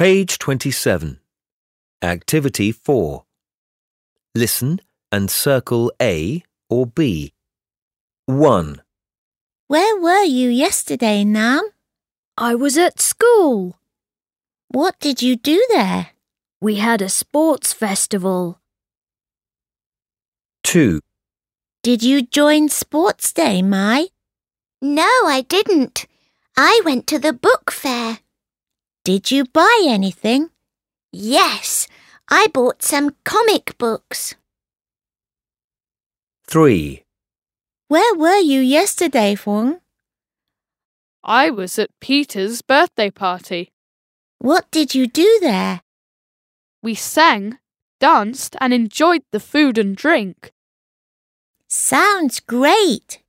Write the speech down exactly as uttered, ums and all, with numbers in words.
Page twenty-seven. Activity four. Listen and circle A or B. one. Where were you yesterday, Nam? I was at school. What did you do there? We had a sports festival. two. Did you join Sports Day, Mai? No, I didn't. I went to the book fair. Did you buy anything? Yes, I bought some comic books. three. Where were you yesterday, Fung? I was at Peter's birthday party. What did you do there? We sang, danced and enjoyed the food and drink. Sounds great!